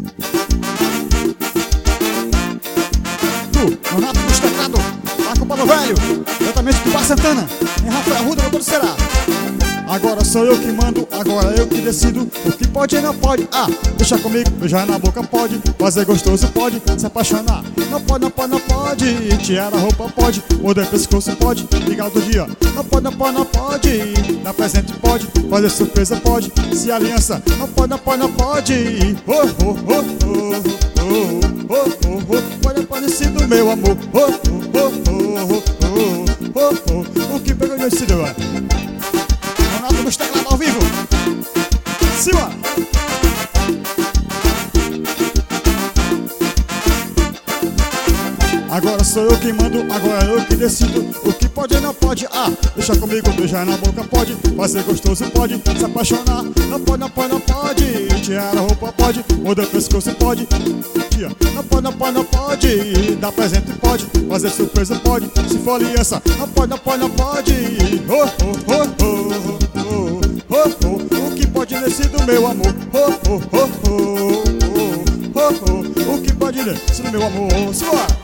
Renato dos Teclados, Marco Paulo Velho, diretamente do Bar Santana, em Rafael Arruda, doutor do Ceará. Agora sou eu que mando, agora eu que decido o que pode e não pode. Ah, deixa comigo, beijar na boca pode, fazer gostoso pode, se apaixonar não pode, não pode, não pode. Tirar a roupa pode, morder pescoço pode, ligar outro dia não pode, não pode, não pode. Dar presente pode, fazer surpresa pode, se aliança não pode, não pode, não pode. Oh, oh, oh, oh, oh, oh, oh, oh. Pode ser do meu amor. Oh, oh, oh, oh, oh, oh, oh. O que pegou de se deu? Renato dos Teclados ao vivo. Simbora! Agora sou eu que mando, agora eu que decido o que pode e não pode. Ah, deixa comigo, beijar na boca pode, fazer gostoso pode, se apaixonar não pode, não pode, não pode. Tirar a roupa pode, morder o pescoço pode, não pode, não pode, não pode. Dar presente pode, fazer surpresa pode, se for aliança não pode, não pode, não pode. Oh, oh, oh, oh, oh, oh, oh. O que pode nesse do meu amor? Oh, oh, oh, oh, oh, oh, oh. O que pode nesse do meu amor? Simbora!